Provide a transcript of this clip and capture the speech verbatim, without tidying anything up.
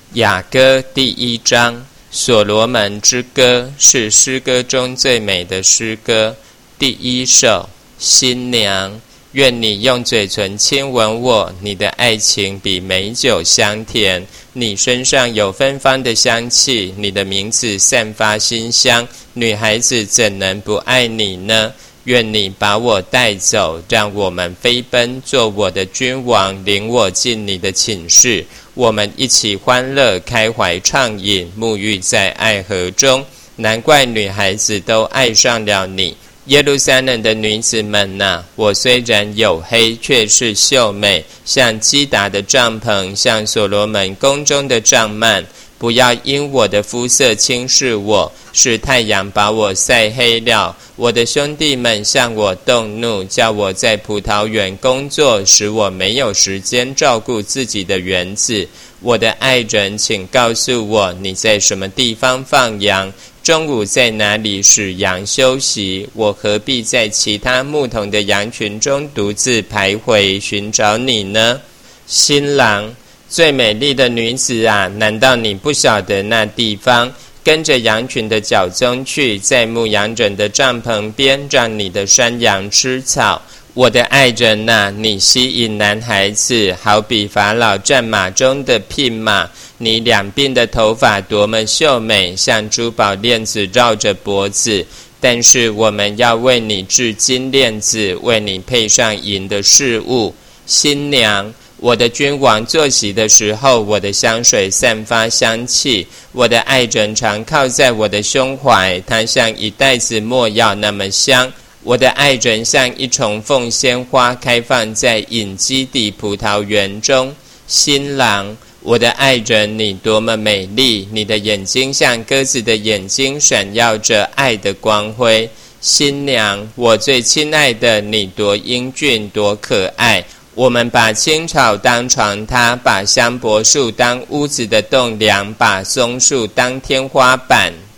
雅歌第一章，所罗门之歌是诗歌中最美的诗歌。第一首，新娘，愿你用嘴唇亲吻我，你的爱情比美酒香甜，你身上有芬芳的香气，你的名字散发馨香，女孩子怎能不爱你呢？愿你把我带走，让我们飞奔，做我的君王，领我进你的寝室，我们一起欢乐，开怀畅饮，沐浴在爱河中。难怪女孩子都爱上了你，耶路撒冷的女子们啊，我虽然黝黑，却是秀美，像基达的帐篷，像所罗门宫中的帐幔。不要因我的肤色轻视我，是太阳把我晒黑了。我的兄弟们向我动怒，叫我在葡萄园工作，使我没有时间照顾自己的园子。我的爱人，请告诉我，你在什么地方放羊？中午在哪里使羊休息？我何必在其他牧童的羊群中独自徘徊，寻找你呢？新郎，最美丽的女子啊，难道你不晓得那地方？跟着羊群的脚踪去，在牧羊人的帐篷边，让你的山羊吃草。我的爱人啊，你吸引男孩子，好比法老战马中的牝马。你两鬓的头发多么秀美，像珠宝链子绕着脖子。但是我们要为你制金链子，为你配上银的饰物。新娘，我的君王坐席的时候，我的香水散发香气。我的爱人常靠在我的胸怀，他像一袋子没药那么香。我的爱人像一重凤仙花，开放在隐基底葡萄园中。新郎，我的爱人，你多么美丽，你的眼睛像鸽子的眼睛，闪耀着爱的光辉。新娘，我最亲爱的，你多英俊，多可爱。我们把青草当床榻，把香柏树当屋子的栋梁，把松树当天花板。